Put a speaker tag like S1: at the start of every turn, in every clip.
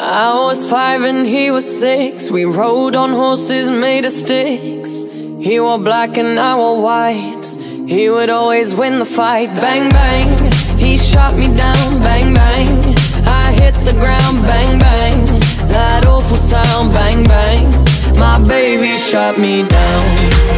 S1: I was 5 and he was 6. We rode on horses made of sticks. He wore black and I wore white. He would always win the fight. Bang, bang, he shot me down. Bang, bang, I hit the ground. Bang, bang, that awful sound. Bang, bang, my baby shot me down.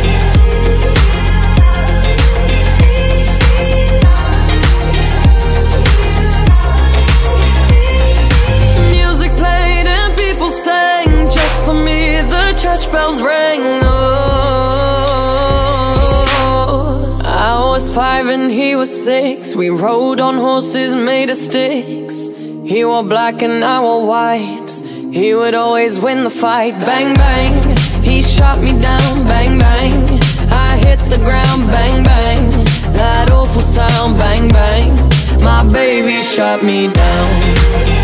S1: Church bells rang, oh. I was 5 and he was 6. We rode on horses made of sticks. He wore black and I wore white. He would always win the fight. Bang, bang, he shot me down. Bang, bang, I hit the ground. Bang, bang, that awful sound. Bang, bang, my baby shot me down.